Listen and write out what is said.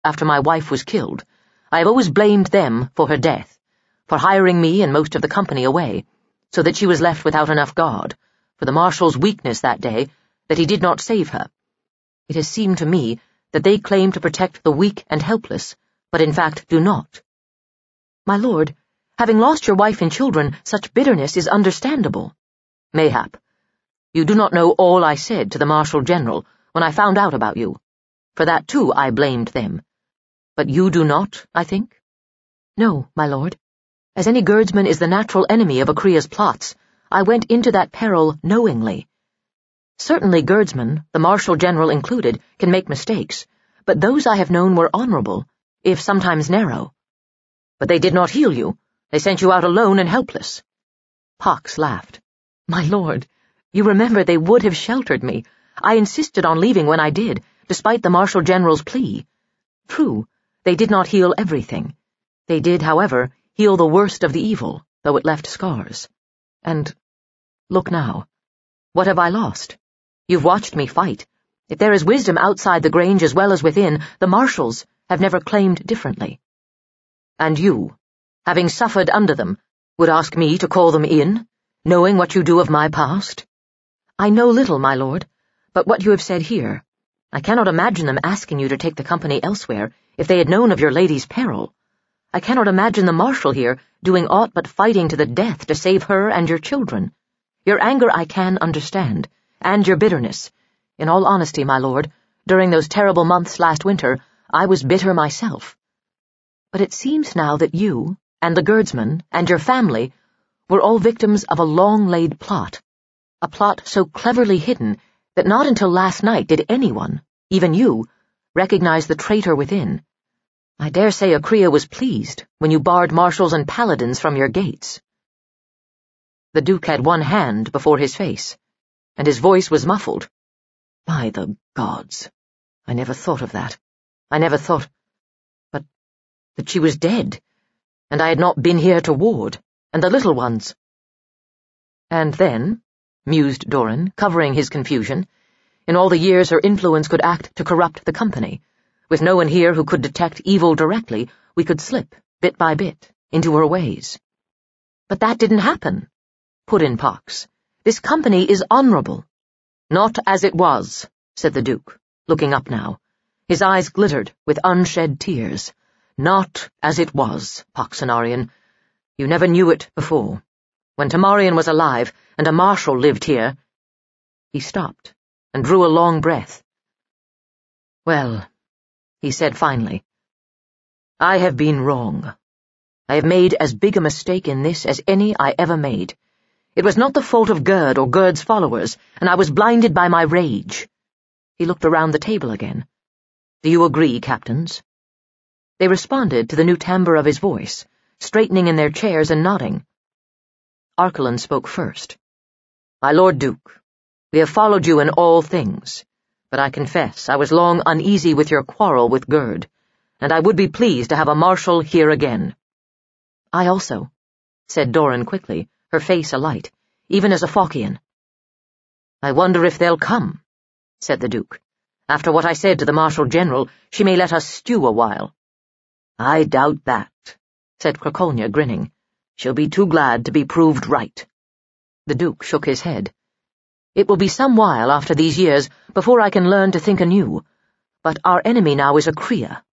after my wife was killed, I have always blamed them for her death, for hiring me and most of the company away, so that she was left without enough guard, for the Marshal's weakness that day, that he did not save her. It has seemed to me that they claim to protect the weak and helpless, but in fact do not. My lord, having lost your wife and children, such bitterness is understandable. Mayhap. You do not know all I said to the Marshal General when I found out about you. For that, too, I blamed them. But you do not, I think? No, my lord. As any guardsman is the natural enemy of Akria's plots, I went into that peril knowingly. Certainly guardsmen, the Marshal General included, can make mistakes, but those I have known were honorable, if sometimes narrow. But they did not heal you. They sent you out alone and helpless. Pox laughed. My lord, you remember they would have sheltered me. I insisted on leaving when I did, despite the Marshal General's plea. True, they did not heal everything. They did, however, heal the worst of the evil, though it left scars. And, look now. What have I lost? You've watched me fight. If there is wisdom outside the Grange as well as within, the Marshals have never claimed differently. And you, having suffered under them, would ask me to call them in, knowing what you do of my past? I know little, my lord, but what you have said here. I cannot imagine them asking you to take the company elsewhere if they had known of your lady's peril. I cannot imagine the Marshal here doing aught but fighting to the death to save her and your children. Your anger I can understand, and your bitterness. In all honesty, my lord, during those terrible months last winter, I was bitter myself. But it seems now that you, and the guardsmen, and your family, were all victims of a long-laid plot. A plot so cleverly hidden that not until last night did anyone, even you, recognize the traitor within. I dare say Akria was pleased when you barred marshals and paladins from your gates. The Duke had one hand before his face, and his voice was muffled. By the gods! I never thought of that. I never thought... But that she was dead, and I had not been here to ward, and the little ones. And then, mused Doran, covering his confusion, in all the years her influence could act to corrupt the company. With no one here who could detect evil directly, we could slip, bit by bit, into her ways. But that didn't happen, put in Pox. This company is honorable. Not as it was, said the Duke, looking up now. His eyes glittered with unshed tears. Not as it was, Poxenarian. You never knew it before. When Tamarian was alive, and a marshal lived here... He stopped, and drew a long breath. Well, he said finally, I have been wrong. I have made as big a mistake in this as any I ever made. It was not the fault of Gerd or Gerd's followers, and I was blinded by my rage. He looked around the table again. Do you agree, captains? They responded to the new timbre of his voice, straightening in their chairs and nodding. Arkelon spoke first. My Lord Duke, we have followed you in all things, but I confess I was long uneasy with your quarrel with Gerd, and I would be pleased to have a marshal here again. I also, said Doran quickly, her face alight, even as a Faucian. I wonder if they'll come, said the Duke. After what I said to the Marshal General, she may let us stew a while. I doubt that, said Krakolnia, grinning. She'll be too glad to be proved right. The Duke shook his head. It will be some while after these years before I can learn to think anew, but our enemy now is Akria,